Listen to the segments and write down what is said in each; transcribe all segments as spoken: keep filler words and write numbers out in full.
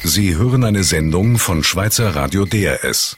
Sie hören eine Sendung von Schweizer Radio D R S.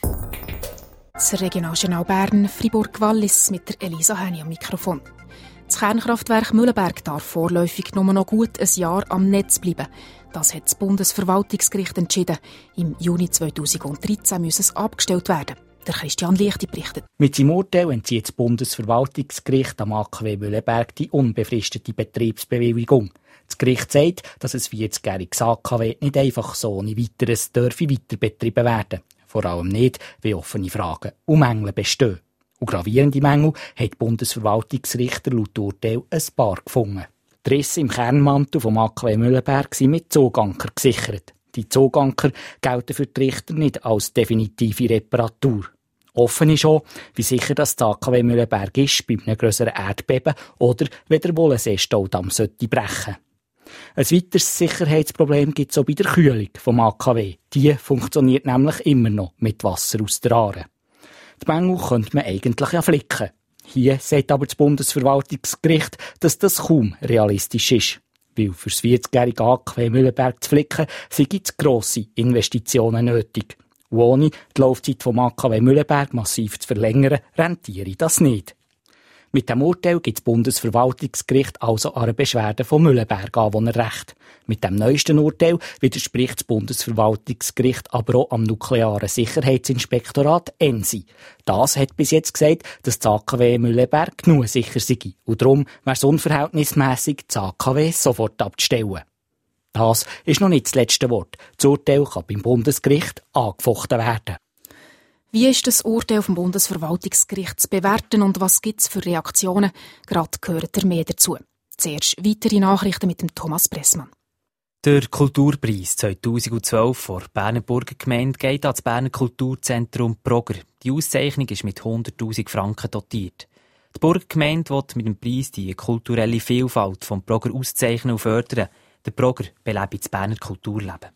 Das Regionaljournal Bern, Fribourg-Wallis mit der Elisa Häni am Mikrofon. Das Kernkraftwerk Mühleberg darf vorläufig nur noch gut ein Jahr am Netz bleiben. Das hat das Bundesverwaltungsgericht entschieden. Im Juni zweitausenddreizehn muss es abgestellt werden. Der Christian Lichti berichtet. Mit seinem Urteil entzieht das Bundesverwaltungsgericht am A K W Mühleberg die unbefristete Betriebsbewilligung. Das Gericht sagt, dass ein vierzigjähriges A K W nicht einfach so ohne weiteres dürfe weiter betrieben werden. Vor allem nicht, weil offene Fragen und Mängel bestehen. Und gravierende Mängel hat die Bundesverwaltungsrichter laut Urteil ein paar gefunden. Die Risse im Kernmantel vom A K W Mühleberg sind mit Zuganker gesichert. Die Zuganker gelten für die Richter nicht als definitive Reparatur. Offen ist auch, wie sicher das A K W Mühleberg ist bei einem grösseren Erdbeben oder wenn der Wohlensee-Staudamm sollte brechen. Ein weiteres Sicherheitsproblem gibt es auch bei der Kühlung vom A K W. Die funktioniert nämlich immer noch mit Wasser aus der Aare. Die Mängel könnte man eigentlich ja flicken. Hier sagt aber das Bundesverwaltungsgericht, dass das kaum realistisch ist. Weil für das vierzigjährige A K W Mühleberg zu flicken, sind grosse Investitionen nötig. Und ohne die Laufzeit vom A K W Mühleberg massiv zu verlängern, rentiere das nicht. Mit dem Urteil gibt das Bundesverwaltungsgericht also an einer Beschwerde von Mühleberg-Anwohner Recht. Mit dem neuesten Urteil widerspricht das Bundesverwaltungsgericht aber auch am nuklearen Sicherheitsinspektorat E N S I. Das hat bis jetzt gesagt, dass das A K W Mühleberg genug sicher sei. Und darum wäre es unverhältnismässig, das A K W sofort abzustellen. Das ist noch nicht das letzte Wort. Das Urteil kann beim Bundesgericht angefochten werden. Wie ist das Urteil vom Bundesverwaltungsgericht zu bewerten und was gibt es für Reaktionen? Gerade gehört ihr mehr dazu. Zuerst weitere Nachrichten mit dem Thomas Pressmann. Der Kulturpreis zweitausendzwölf vor Berner Burgergemeinde geht an das Berner Kulturzentrum Brogger. Die Auszeichnung ist mit hunderttausend Franken dotiert. Die Burgergemeinde will mit dem Preis die kulturelle Vielfalt vom Brogger auszeichnen und fördern. Der Brogger belebt das Berner Kulturleben.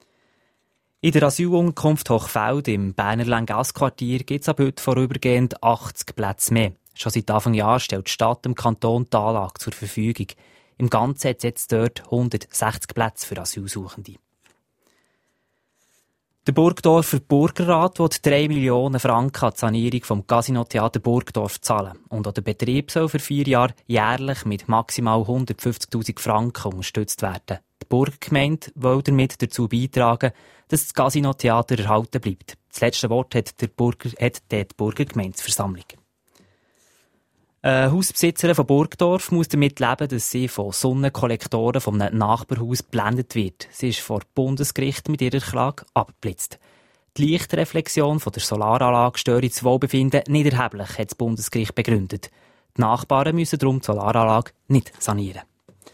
In der Asylunterkunft Hochfeld im Berner Länggassquartier gibt es ab heute vorübergehend achtzig Plätze mehr. Schon seit Anfang Jahr stellt die Stadt dem Kanton die Anlage zur Verfügung. Im Ganzen hat es jetzt dort hundertsechzig Plätze für Asylsuchende. Der Burgdorfer Burgerrat will drei Millionen Franken an die Sanierung vom Casino-Theater Burgdorf zahlen. Und auch der Betrieb soll für vier Jahre jährlich mit maximal hundertfünfzigtausend Franken unterstützt werden. Die Burgergemeinde will damit dazu beitragen, dass das Casino-Theater erhalten bleibt. Das letzte Wort hat, der Burger, hat die Burgergemeindeversammlung. Eine Hausbesitzerin von Burgdorf muss damit leben, dass sie von Sonnenkollektoren von einem Nachbarhaus geblendet wird. Sie ist vor Bundesgericht mit ihrer Klage abgeblitzt. Die Lichtreflexion von der Solaranlage störe das Wohlbefinden nicht erheblich, hat das Bundesgericht begründet. Die Nachbarn müssen darum die Solaranlage nicht sanieren.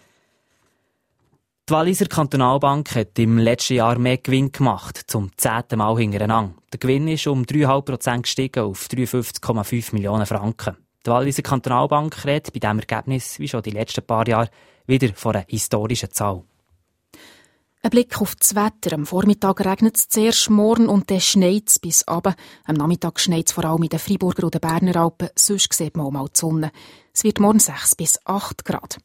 Die Walliser Kantonalbank hat im letzten Jahr mehr Gewinn gemacht, zum zehnten Mal hintereinander. Der Gewinn ist um drei Komma fünf Prozent gestiegen auf dreiundfünfzig Komma fünf Millionen Franken. Die Walliser Kantonalbank redet bei diesem Ergebnis, wie schon die letzten paar Jahre, wieder von einer historischen Zahl. Ein Blick auf das Wetter. Am Vormittag regnet es zuerst morgen und dann schneit es bis runter. Am Nachmittag schneit es vor allem in den Freiburger und den Berner Alpen. Sonst sieht man auch mal die Sonne. Es wird morgen sechs bis acht Grad.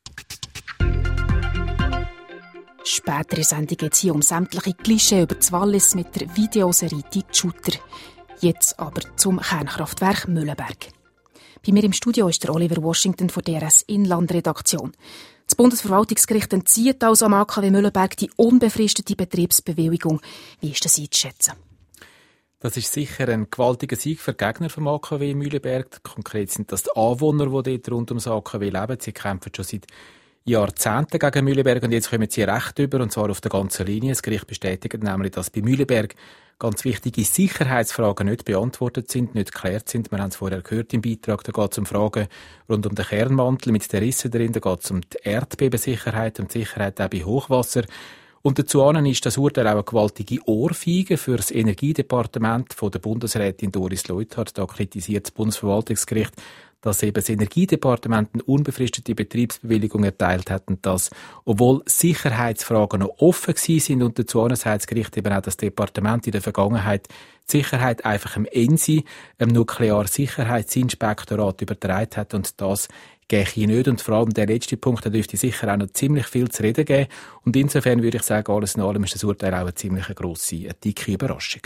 Später in der Sendung geht es hier um sämtliche Klischee über das Wallis mit der Videoserie «Die Shooter». Jetzt aber zum Kernkraftwerk Mühleberg. Bei mir im Studio ist der Oliver Washington von der D R S Inlandredaktion. Das Bundesverwaltungsgericht entzieht also am A K W Mühleberg die unbefristete Betriebsbewilligung. Wie ist das einzuschätzen? Das ist sicher ein gewaltiger Sieg für die Gegner vom A K W Mühleberg. Konkret sind das die Anwohner, die dort rund ums A K W leben. Sie kämpfen schon seit Jahrzehnten gegen Mühleberg und jetzt kommen sie Recht über, und zwar auf der ganzen Linie. Das Gericht bestätigt nämlich, dass bei Mühleberg ganz wichtige Sicherheitsfragen nicht beantwortet sind, nicht geklärt sind. Wir haben es vorher gehört im Beitrag, da geht es um Fragen rund um den Kernmantel mit den Rissen drin, da geht es um die Erdbebensicherheit und die Sicherheit auch bei Hochwasser. Und dazu ist das Urteil auch eine gewaltige Ohrfeige für das Energiedepartement von der Bundesrätin Doris Leuthard. Da kritisiert das Bundesverwaltungsgericht, dass eben das Energiedepartement eine unbefristete Betriebsbewilligung erteilt hat und dass, obwohl Sicherheitsfragen noch offen gewesen sind, und dazu sagt das Gericht eben auch, dass das Departement in der Vergangenheit die Sicherheit einfach im E N S I, im Nuklearsicherheitsinspektorat, übertragen hat und das gehe ich nicht. Und vor allem der letzte Punkt, da dürfte sicher auch noch ziemlich viel zu reden geben. Und insofern würde ich sagen, alles in allem ist das Urteil auch eine ziemlich grosse, eine dicke Überraschung.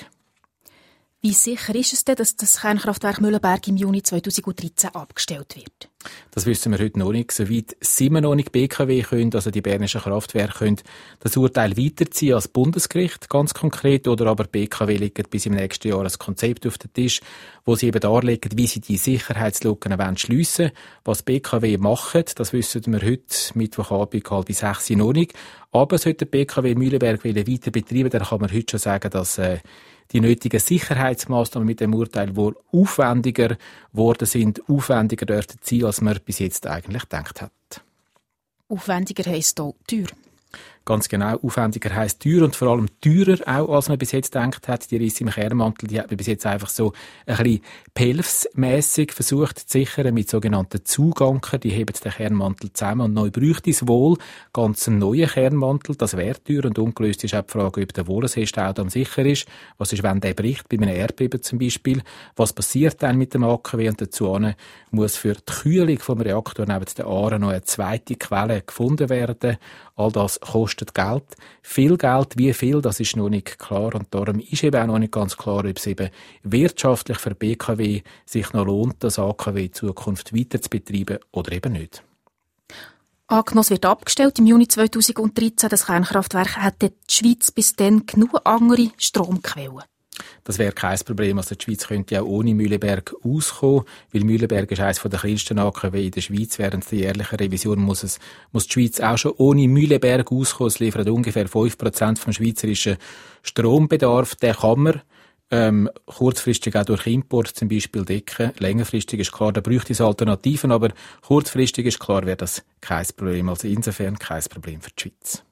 Wie sicher ist es denn, dass das Kernkraftwerk Mühleberg im Juni zweitausenddreizehn abgestellt wird? Das wissen wir heute noch nicht. Soweit sind wir noch nicht B K W können, also die bernischen Kraftwerke können das Urteil weiterziehen als Bundesgericht, ganz konkret, oder aber B K W legt bis im nächsten Jahr ein Konzept auf den Tisch, wo sie eben darlegen, wie sie die Sicherheitslücken schliessen wollen. Was B K W macht, das wissen wir heute Mittwochabend halb bis sechs noch nicht. Aber sollte B K W Mühleberg weiter betreiben, dann kann man heute schon sagen, dass äh, die nötigen Sicherheitsmaßnahmen mit dem Urteil wohl aufwendiger geworden sind, aufwendiger dürften sein, als man bis jetzt eigentlich gedacht hat. Aufwendiger heisst auch teuer. Ganz genau, aufwendiger heisst teuer und vor allem teurer auch, als man bis jetzt gedacht hat. Die Risse im Kernmantel, die hat man bis jetzt einfach so ein bisschen behelfsmässig versucht zu sichern mit sogenannten Zugankern. Die heben den Kernmantel zusammen und neu bräuchte es wohl ganz einen neuen Kernmantel. Das wäre teuer und ungelöst ist auch die Frage, ob der Wohlerseestaudamm sicher ist. Was ist, wenn der bricht, bei einem Erdbeben zum Beispiel? Was passiert dann mit dem A K W? Und dazu muss für die Kühlung vom Reaktor neben der Aare noch eine zweite Quelle gefunden werden. All das kostet Geld. Viel Geld, wie viel, das ist noch nicht klar. Und darum ist eben auch noch nicht ganz klar, ob es eben wirtschaftlich für B K W sich noch lohnt, das A K W in Zukunft weiter zu betreiben oder eben nicht. Angenommen, es wird abgestellt im Juni zweitausenddreizehn. Das Kernkraftwerk hätte die Schweiz bis dann genug andere Stromquellen. Das wäre kein Problem. Also die Schweiz könnte auch ohne Mühleberg auskommen, weil Mühleberg ist eines der kleinsten A K W in der Schweiz. Während der jährlichen Revision muss, es, muss die Schweiz auch schon ohne Mühleberg auskommen. Es liefert ungefähr fünf Prozent vom schweizerischen Strombedarf. Den kann man ähm, kurzfristig auch durch Import zum Beispiel decken. Längerfristig ist klar, da bräuchte es Alternativen, aber kurzfristig ist klar, wäre das kein Problem. Also insofern kein Problem für die Schweiz.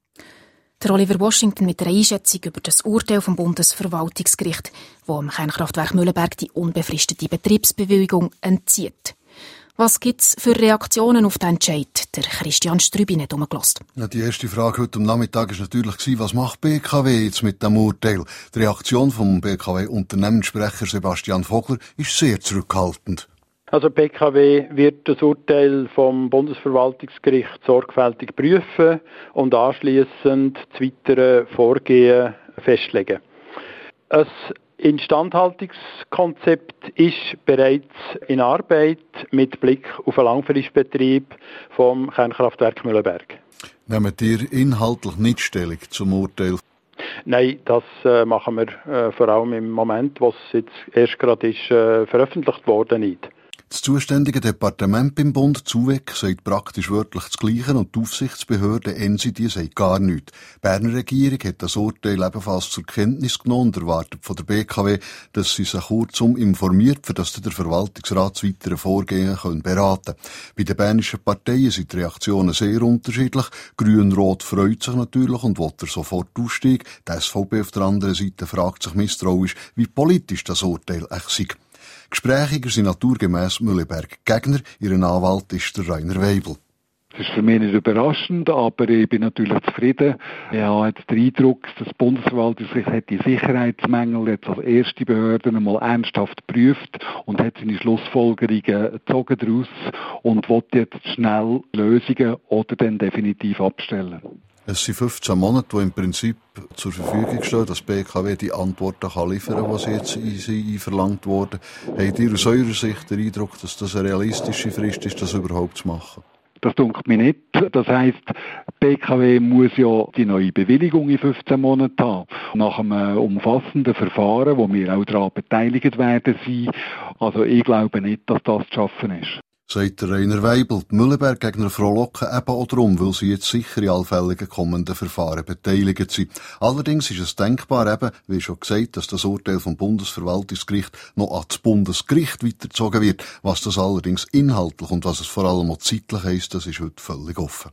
Der Oliver Washington mit einer Einschätzung über das Urteil vom Bundesverwaltungsgericht, das am Kernkraftwerk Mühleberg die unbefristete Betriebsbewilligung entzieht. Was gibt es für Reaktionen auf den Entscheid? Der Christian Strübin hat herumgelassen. Ja, die erste Frage heute am Nachmittag war natürlich, was macht B K W jetzt mit dem Urteil? Die Reaktion vom B K W-Unternehmenssprecher Sebastian Vogler ist sehr zurückhaltend. Also B K W wird das Urteil vom Bundesverwaltungsgericht sorgfältig prüfen und anschliessend das weitere Vorgehen festlegen. Ein Instandhaltungskonzept ist bereits in Arbeit mit Blick auf einen Langfristbetrieb vom Kernkraftwerk Mühleberg. Nehmen ihr inhaltlich nicht Stellung zum Urteil? Nein, das äh, machen wir äh, vor allem im Moment, wo es jetzt erst gerade ist, äh, veröffentlicht worden ist. Das zuständige Departement beim Bund, ZUWEG, sagt praktisch wörtlich das Gleiche und die Aufsichtsbehörde N S I, die sagt gar nichts. Die Berner Regierung hat das Urteil ebenfalls zur Kenntnis genommen und erwartet von der B K W, dass sie sich kurzum informiert, für das der Verwaltungsrat das weitere Vorgehen können beraten. Bei den bernischen Parteien sind die Reaktionen sehr unterschiedlich. Grün-Rot freut sich natürlich und will der Sofortausstieg. Die S V B auf der anderen Seite fragt sich misstrauisch, wie politisch das Urteil echt sei. Gesprächiger sind naturgemäss Mühleberg Gegner. Ihr Anwalt ist der Rainer Weibel. Das ist für mich nicht überraschend, aber ich bin natürlich zufrieden. Ich habe jetzt den Eindruck, dass das Bundesverwaltungsgericht hat die Sicherheitsmängel jetzt als erste Behörde einmal ernsthaft geprüft und hat seine Schlussfolgerungen gezogen daraus und will jetzt schnell Lösungen oder dann definitiv abstellen. Es sind fünfzehn Monate, die im Prinzip zur Verfügung stehen, dass B K W die Antworten kann liefern kann, was jetzt in sie verlangt wurde. Habt ihr aus eurer Sicht den Eindruck, dass das eine realistische Frist ist, das überhaupt zu machen? Das dunkelt mir nicht. Das heisst, B K W muss ja die neue Bewilligung in fünfzehn Monaten haben. Nach einem umfassenden Verfahren, wo wir auch daran beteiligt werden sein. Also ich glaube nicht, dass das zu schaffen ist. Sagt der Rainer Weibel. Die Mühleberg-Gegner frohlocken eben auch darum, weil sie jetzt sicher in allfälligen kommenden Verfahren beteiligt sind. Allerdings ist es denkbar eben, wie schon gesagt, dass das Urteil vom Bundesverwaltungsgericht noch an das Bundesgericht weitergezogen wird. Was das allerdings inhaltlich und was es vor allem auch zeitlich heisst, das ist heute völlig offen.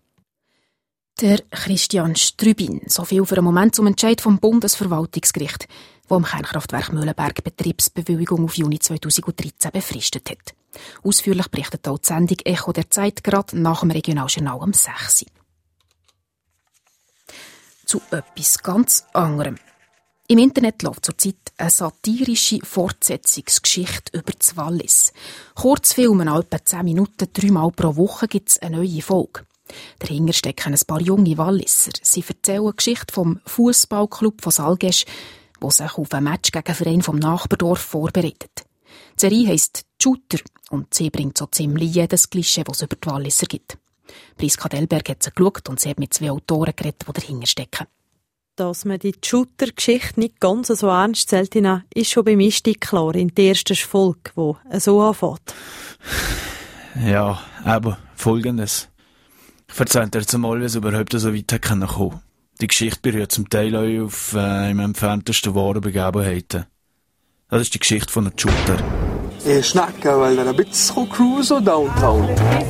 Der Christian Strübin. So viel für einen Moment zum Entscheid vom Bundesverwaltungsgericht, wo am Kernkraftwerk Mühleberg Betriebsbewilligung auf Juni zweitausenddreizehn befristet hat. Ausführlich berichtet auch die Sendung Echo der Zeit gerade nach dem Regionaljournal um sechs Uhr. Zu etwas ganz anderem. Im Internet läuft zurzeit eine satirische Fortsetzungsgeschichte über das Wallis. Kurzfilme, etwa zehn Minuten, dreimal pro Woche gibt es eine neue Folge. Dahinter stecken ein paar junge Walliser. Sie erzählen die Geschichte vom Fußballclub von Salgesch, der sich auf ein Match gegen einen Verein vom Nachbardorf vorbereitet. Die Serie heisst «Shooter» und sie bringt so ziemlich jedes Klischee, das es über die Walliser gibt. Priska Delberg hat sie geschaut und sie hat mit zwei Autoren geredet, die dahinter stecken. Dass man die Shooter-Geschichte nicht ganz so ernst zählt, ist schon beim Einstieg klar in der ersten Folge, die so anfängt. Ja, aber Folgendes. Ich erzähle dir jetzt mal, wie es überhaupt so weit kommen konnte. Die Geschichte berührt zum Teil auch auf äh, im entferntesten wahren Begebenheiten. Das ist die Geschichte von einem Shooter. Ich schnacke, weil er ein bisschen cruisen downtown.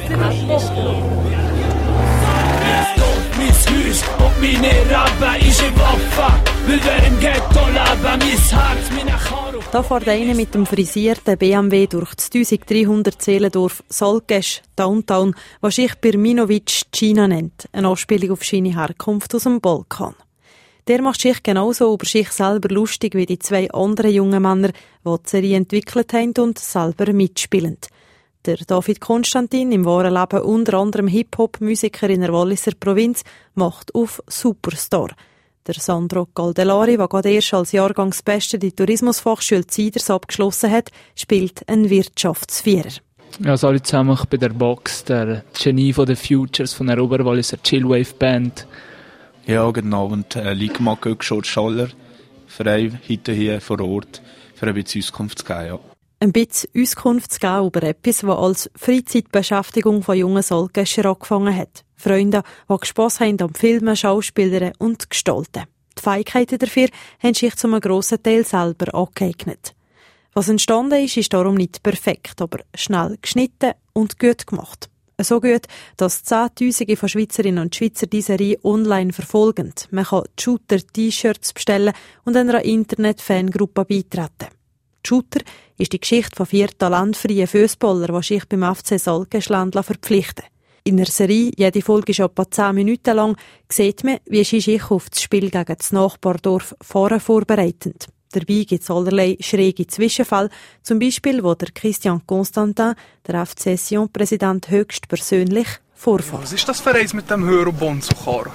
Da fährt einer mit dem frisierten B M W durch das dreizehnhundert Seelendorf Salgesch, Downtown, was sich Birminovic China nennt, eine Anspielung auf seine Herkunft aus dem Balkan. Der macht sich genauso über sich selber lustig wie die zwei anderen jungen Männer, die die Serie entwickelt haben und selber mitspielen. Der David Konstantin, im wahren Leben unter anderem Hip-Hop-Musiker in der Walliser Provinz, macht auf Superstar. Der Sandro Caldelari, der gerade erst als Jahrgangsbester die Tourismusfachschule Ziders abgeschlossen hat, spielt einen Wirtschaftsvierer. Ja, also alle zusammen, ich bin der Box, der Genie von den Futures, von der Oberwalliser Chillwave-Band. Ja, genau, und äh, Ligma Gökschort Schaller, Verein heute hier vor Ort, für ein bisschen Auskunft zu geben, ja. Ein bisschen Auskunft zu geben über etwas, das als Freizeitbeschäftigung von jungen Salgescher angefangen hat. Freunde, die Spass haben am Filmen, Schauspielern und Gestalten. Die Fähigkeiten dafür haben sich zu einem grossen Teil selber angeeignet. Was entstanden ist, ist darum nicht perfekt, aber schnell geschnitten und gut gemacht. So gut, dass Zehntausende von Schweizerinnen und Schweizer diese Serie online verfolgen. Man kann Shooter-T-Shirts bestellen und einer Internet-Fangruppe beitreten. Shooter ist die Geschichte von vier talentfreien Fußballern, die sich beim F C Salgeschländler verpflichten. In der Serie, jede Folge ist etwa zehn Minuten lang, sieht man, wie sie sich auf das Spiel gegen das Nachbardorf fahren vorbereiten. Dabei gibt es allerlei schräge Zwischenfälle, zum Beispiel, wo der Christian Constantin, der F C Sion-Präsident, höchstpersönlich vorfährt. Was ist das für eins mit dem Eurobond zu fahren?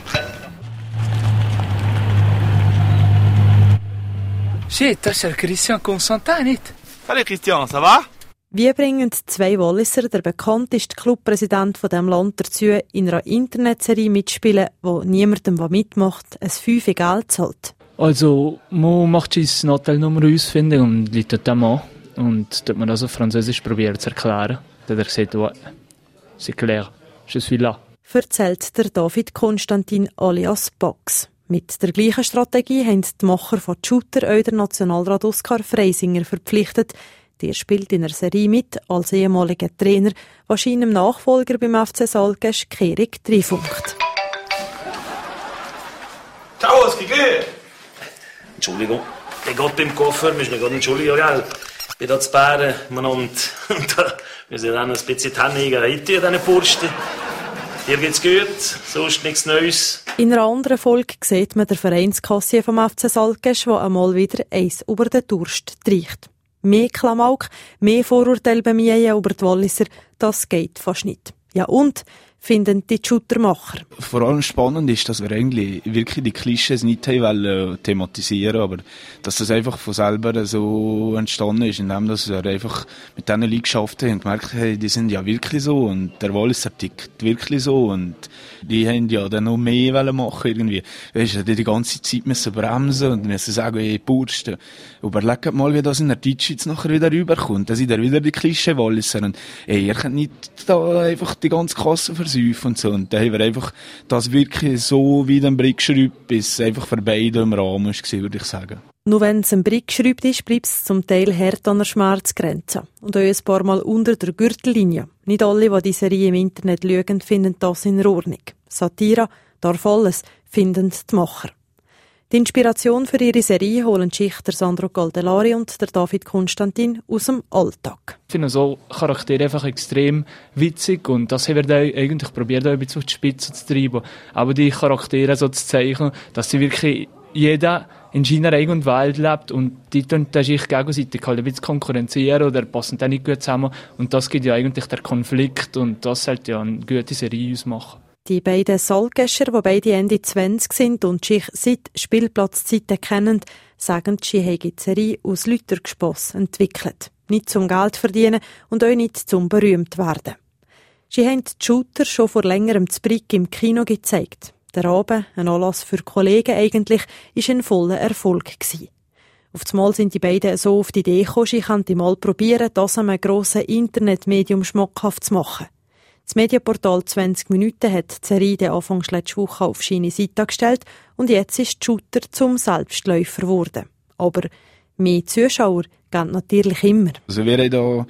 Shit, das ist der Christian Constantin nicht. Salut Christian, ça va? Wie bringen zwei Walliser, der bekannteste Clubpräsident von diesem Land, dazu, in einer Internetserie mitspielen, wo niemandem, der mitmacht, ein Fünfe Geld zahlt? Also, man macht sein Hotelnummer ausfinden und läutet dem an. Und dort man das auf Französisch probieren zu erklären. Dann hat er gesagt, ouais, c'est clair, je suis là. Erzählt der David Konstantin alias Box. Mit der gleichen Strategie haben die Macher von Shooter auch der Nationalrat Oskar Freisinger verpflichtet. Der spielt in der Serie mit als ehemaliger Trainer, was seinem Nachfolger beim F C Salgesch Kerik dreifunkt. Ciao, was geht? Entschuldigung, der geht im Koffer, müssen wir gerade entschuldigen, gell? Ich bin da zu Bären, und wir sind dann ein bisschen Tanniger heute in diesen Bursten. Dir geht's gut, sonst nichts Neues. In einer anderen Folge sieht man den Vereinskassier vom F C Salgesch, der einmal wieder eins über den Durst treicht. Mehr Klamauk, mehr Vorurteile bemühen über die Walliser, das geht fast nicht. Ja und, finden die Shootermacher. Vor allem spannend ist, dass wir eigentlich wirklich die Klischees nicht wollen thematisieren, aber dass das einfach von selber so entstanden ist, indem dass wir einfach mit diesen Leuten geschafft haben und gemerkt haben, die sind ja wirklich so und der Walliser tickt wirklich so und die haben ja dann noch mehr wollen machen irgendwie. Weißt du, die die ganze Zeit müssen bremsen und müssen sagen, ey, Bursten. Überlegt mal, wie das in der Deutschschweiz nachher wieder rüberkommt. Da sind ja wieder die Klischee-Walliser und ey, ihr könnt nicht da einfach die ganze Kasse versäumen und so. Und dann haben wir einfach das wirklich so wie den Brick geschraubt, bis es einfach für beide im Rahmen war, würde ich sagen. Nur wenn es ein Brick geschraubt ist, bleibt es zum Teil hart an der Schmerzgrenze. Und auch ein paar Mal unter der Gürtellinie. Nicht alle, die die Serie im Internet schauen, finden das in Ordnung. Satire, darf alles, finden die Macher. Die Inspiration für ihre Serie holen sich der Sandro Caldelari und der David Konstantin aus dem Alltag. Ich finde so Charaktere einfach extrem witzig und das haben wir eigentlich probiert, ein bisschen auf die Spitze zu treiben. Aber die Charaktere so zu zeichnen, dass sie wirklich jeder in China Regen und Wald lebt und die tun sich gegenseitig halt ein bisschen konkurrenzieren oder passen dann nicht gut zusammen und das gibt ja eigentlich der Konflikt und das sollte ja eine gute Serie ausmachen. Die beiden Salgescher, die beide Ende zwanzig sind und sich seit Spielplatzzeiten kennen, sagen, sie haben die Serie aus Lütergesposs entwickelt. Nicht zum Geld verdienen und auch nicht zum berühmt werden. Sie haben die Shooter schon vor längerem zu Brick im Kino gezeigt. Der Abend, ein Anlass für Kollegen eigentlich, war ein voller Erfolg gewesen. Auf einmal sind die beiden so auf die Idee gekommen, sie könnten mal probieren, das an einem grossen Internetmedium schmackhaft zu machen. Das Medienportal zwanzig Minuten hat die Serie den Anfang letzte Woche auf seine Seite gestellt und jetzt ist die Shooter zum Selbstläufer geworden. Aber mehr Zuschauer gehen natürlich immer. Also wir haben da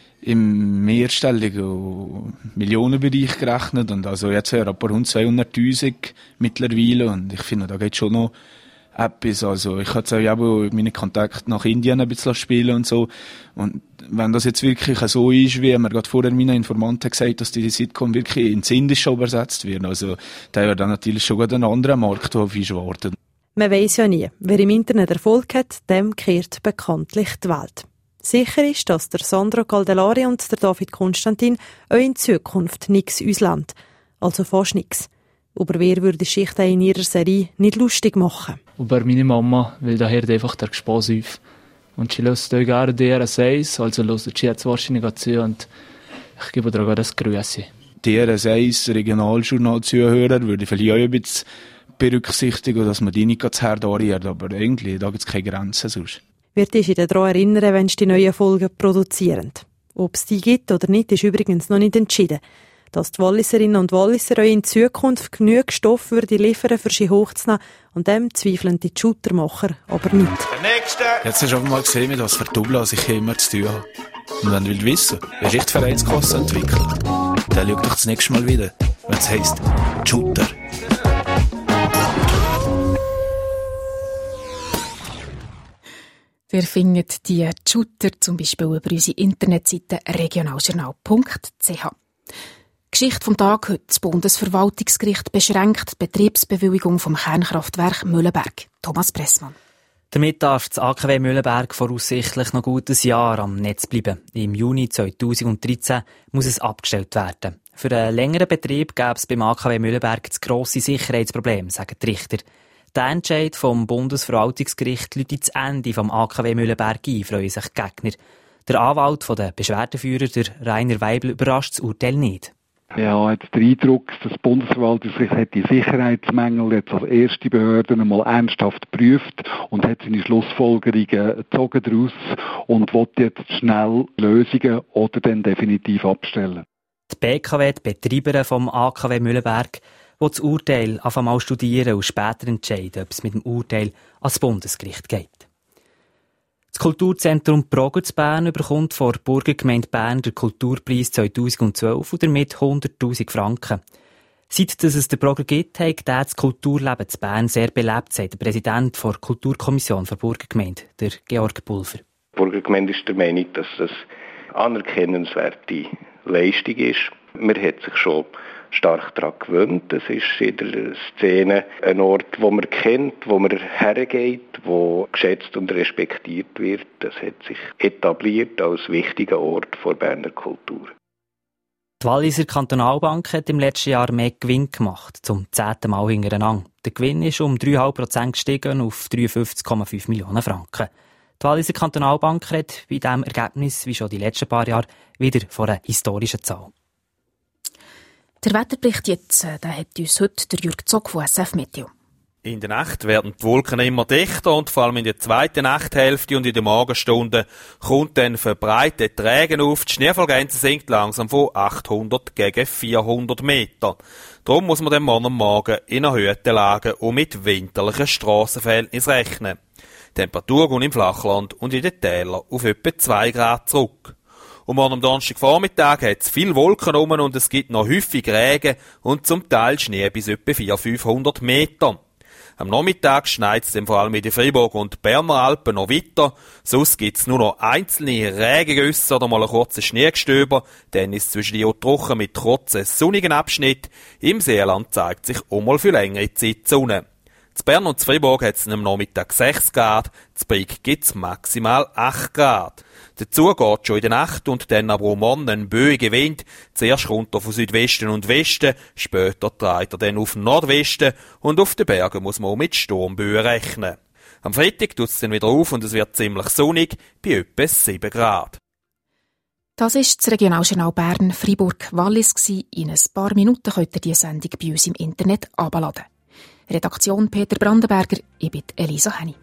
im mehrstelligen Millionenbereich gerechnet und also jetzt haben wir etwa rund zweihunderttausend mittlerweile und ich finde, da geht schon noch etwas. Also ich habe jetzt auch meine Kontakte nach Indien ein bisschen spielen und so und wenn das jetzt wirklich so ist, wie mir gerade vorher meine Informanten gesagt, dass die Sitcom wirklich ins Indische übersetzt wird, also da wäre dann natürlich schon ein anderer Markt, der auf uns wartet. Man weiss ja nie, wer im Internet Erfolg hat, dem kehrt bekanntlich die Welt. Sicher ist, dass der Sandro Caldellari und der David Konstantin auch in Zukunft nichts auslanden. Also fast nichts. Über wer würde Schicht in ihrer Serie nicht lustig machen? Über meine Mama, weil da hört einfach der Spass auf. Und sie hört auch gerne D R S eins, also hört sie jetzt wahrscheinlich zu und ich gebe dir auch das Grüße. D R S eins Regionaljournal-Zuhörer würde ich vielleicht auch ein bisschen berücksichtigen, dass man die nicht zu hart anrührt, aber eigentlich, da gibt es keine Grenzen sonst. Wird dich daran erinnern, wenn sie die neuen Folgen produzieren. Ob es die gibt oder nicht, ist übrigens noch nicht entschieden. Dass die Walliserinnen und Walliser euch in Zukunft genug Stoff würde liefern, für sie hochzunehmen, und dem zweifeln die Shootermacher aber nicht. Der Nächste! Jetzt hast du aber mal gesehen, mit was für Douglas ich immer zu tun habe. Und wenn du willst wissen, wer sich die Vereinskasse entwickelt, dann schau doch das nächste Mal wieder, wenn es heisst Shooter. Ihr findet die Shooter zum Beispiel über unsere Internetseite regionaljournal punkt c h. Geschichte vom Tag heute. Das Bundesverwaltungsgericht beschränkt die Betriebsbewilligung vom Kernkraftwerk Mühleberg. Thomas Pressmann. Damit darf das A K W Mühleberg voraussichtlich noch gut ein Jahr am Netz bleiben. Im Juni zweitausenddreizehn muss es abgestellt werden. Für einen längeren Betrieb gäbe es beim A K W Mühleberg das grosse Sicherheitsproblem, sagen die Richter. Der Entscheid vom Bundesverwaltungsgericht läutet das Ende vom A K W Mühleberg ein, freuen sich die Gegner. Der Anwalt der Beschwerdeführer, der Rainer Weibel, überrascht das Urteil nicht. Ja, jetzt der Eindruck, das Bundesverwaltungsgericht hat die Sicherheitsmängel jetzt als erste Behörde einmal ernsthaft geprüft und hat seine Schlussfolgerungen gezogen daraus und will jetzt schnell Lösungen oder dann definitiv abstellen. Die B K W, die Betreiberin vom A K W Mühleberg, will das Urteil einfach mal studieren und später entscheiden, ob es mit dem Urteil ans Bundesgericht geht. Das Kulturzentrum Proger zu Bern bekommt vor der Burgergemeinde Bern den Kulturpreis zweitausendzwölf und damit hunderttausend Franken. Seit es den Proger gibt, hat das Kulturleben zu Bern sehr belebt, sagt der Präsident der Kulturkommission der Burgergemeinde, der Georg Pulver. Die Burgergemeinde ist der Meinung, dass das eine anerkennenswerte Leistung ist. Man hat sich schon stark daran gewöhnt. Es ist in der Szene ein Ort, wo man kennt, wo man hergeht, wo geschätzt und respektiert wird. Das hat sich etabliert als wichtiger Ort der Berner Kultur. Die Walliser Kantonalbank hat im letzten Jahr mehr Gewinn gemacht, zum zehnten Mal hintereinander. Der Gewinn ist um drei Komma fünf Prozent gestiegen auf dreiundfünfzig Komma fünf Millionen Franken. Die Walliser Kantonalbank redet bei diesem Ergebnis, wie schon die letzten paar Jahre, wieder von einer historischen Zahl. Der Wetterbericht jetzt, der hat uns heute der Jürg Zog von S F Meteo. In der Nacht werden die Wolken immer dichter und vor allem in der zweiten Nachthälfte und in den Morgenstunden kommt dann verbreitet Regen auf. Die Schneefallgrenze sinkt langsam von achthundert gegen vierhundert Meter. Darum muss man den Morgen am Morgen in erhöhten Lagen und mit winterlichen Strassenverhältnissen rechnen. Die Temperatur geht im Flachland und in den Tälern auf etwa zwei Grad zurück. Und morgen am Donnerstagvormittag hat es viele Wolken rum und es gibt noch häufig Regen und zum Teil Schnee bis etwa vierhundert bis fünfhundert Meter. Am Nachmittag schneit es vor allem in den Freiburg- und Berner Alpen noch weiter. Sonst gibt es nur noch einzelne Regengüsse oder mal ein kurzes Schneegestöber. Dann ist es zwischendurch trocken mit kurzen sonnigen Abschnitten. Im Seeland zeigt sich auch mal für längere Zeit die Sonne. In Bern und Fribourg hat es am Nachmittag sechs Grad, in Brig gibt es maximal acht Grad. Dazu geht schon in der Nacht und dann aber um morgen ein böiger Wind. Zuerst kommt er von Südwesten und Westen, später dreht er dann auf Nordwesten und auf den Bergen muss man auch mit Sturmböen rechnen. Am Freitag tut es dann wieder auf und es wird ziemlich sonnig, bei etwa sieben Grad. Das war das Regionaljournal Bern Fribourg Wallis. In ein paar Minuten könnt ihr diese Sendung bei uns im Internet herunterladen. Redaktion Peter Brandenberger, ich bin Elisa Henny.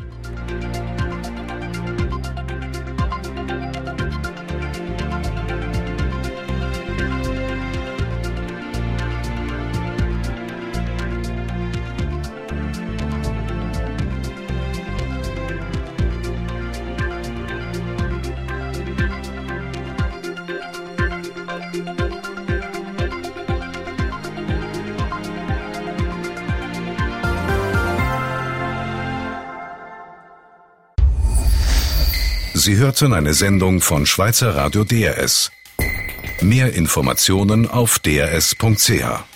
Sie hörten eine Sendung von Schweizer Radio D R S. Mehr Informationen auf d r s punkt c h.